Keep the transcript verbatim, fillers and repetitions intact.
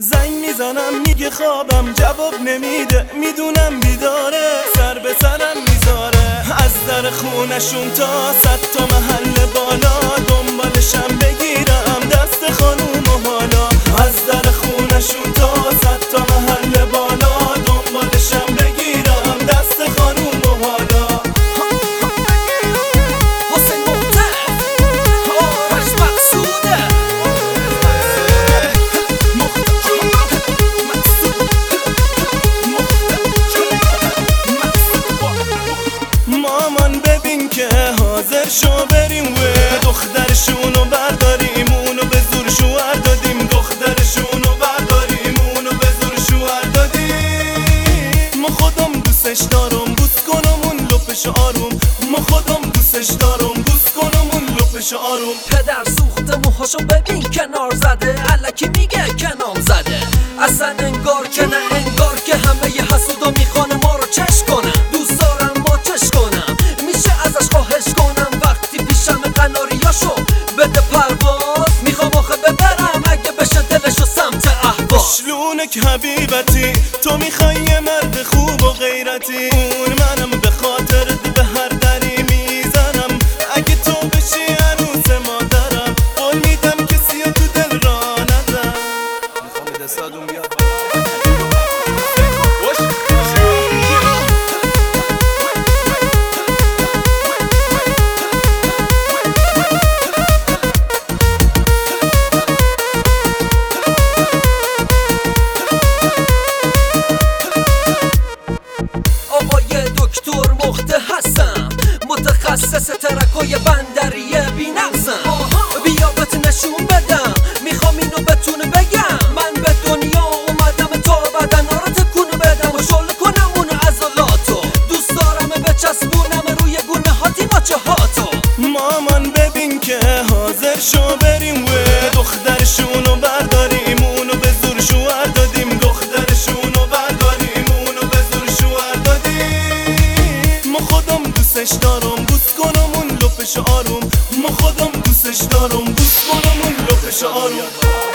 زنگ میزنم میگه خوابم، جواب نمیده، میدونم بیداره، سر به سرم میذاره. از در خونشون تا صد تا محل بالا دنبالشم بگیرم دست خانوم و حالا. از در خونشون تا صد تا محل بالا دنبالشم بگیرم دست خانوم و حالا. حسین محتف آرش مقصوده مامان ببین که حاضر شو بریم و دخترشونو برداریم، اونو به زور شوهر دادیم. دخترشونو برداریم، اونو به زور شوهر دادیم. ما خودم دوستش دارم، بوس کنم اون لپش آروم. ما خودم دوستش دارم، بوس کنم اون لپش آروم. پدر سوخته موهاشو ببین کنار زده، الکی میگه کنام زده. اصلا انگار که نه انگار که همه ی حسودا میخوان ما رو چش کنن. دوست دارم ما چش کنم، میشه ازش خواهش کنم وقتی پیشم قناریاشو بده پرواز. میخوام آخه ببرم اگه بشه دلشو سمت اهواز. شلونک حبیبتی تو میخوای یه مرد خوب و غیرتی، اون منم به خاطرت به هر دری میزنم. اگه تو بشی عروس مادرم قول میدم کسی تو دل را ندم. میخوام دستادون بیاد متخصص ترکای بندریه بی نقصم. بیا بهت نشون بدم، میخوام اینو بتونه بگم. من به دنیا اومدم تا بدنا رو تکون بدم و شل کنم اون عضلاتو. دوست دارم بچسبونم روی گونه هاتی ماچه هاتو. مامان ببین که حاضر شو بریم و دخترشونو برداریم، اونو به زور شوهر دادیم. دخترشونو برداریم، اونو به زور شوهر دادیم. ما خودم دوستش دارم، بوس کنم اون لپش آروم. ما خودم دوستش دارم، بوس کنم اون لپش آروم.